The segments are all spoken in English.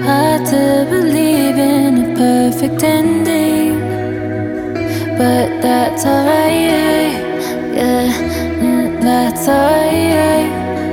hard to believe in a perfect ending, but that's alright, yeah, that's alright.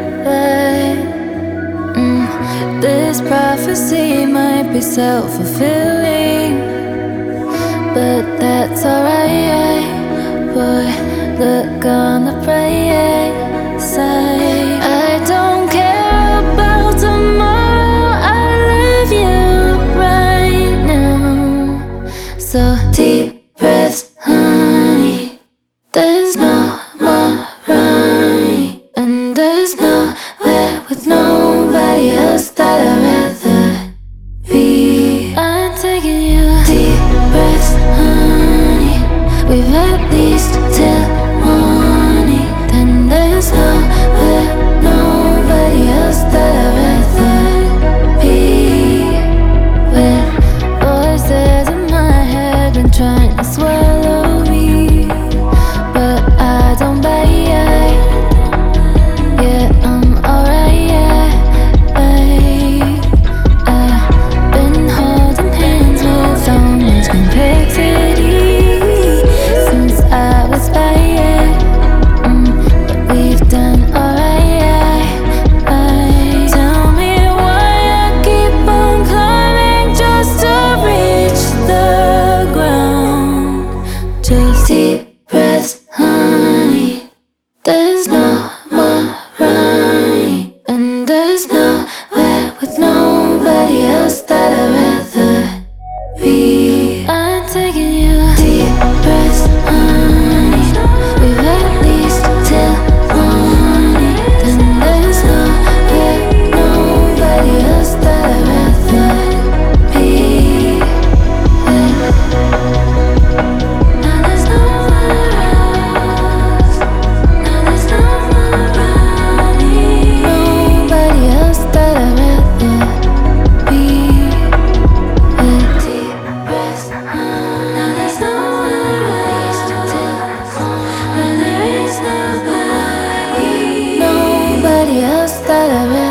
This prophecy might be self-fulfilling, but that's alright. Boy, look on the bright side. I don't care about tomorrow, I love you right now. So deep breaths, honey. There's no more right, and there's nowhere with nobody else that I'd rather be. I'm taking you deep breaths, honey. We've at least till morning. Then there's nowhere, nobody else that I'd rather be. With voices in my head and trying to swallow me, but I don't buy it. Yeah, I'm alright, yeah. I've been holding hands with so much complexity since I was by it, but we've done alright, yeah. Tell me why I keep on climbing just to reach the ground. Just deep breaths, honey. There's no more right, and there's nowhere with nobody else that I'd rather be. I'm taking you deep breaths, honey. We've at least till morning. Then there's nowhere, nobody else that I'd rather be with. Now there's nowhere else. Now there's nowhere running. Nobody else that I'd rather be with. Deep breaths, now there's nowhere else till when there is nobody. Nobody else that I'd rather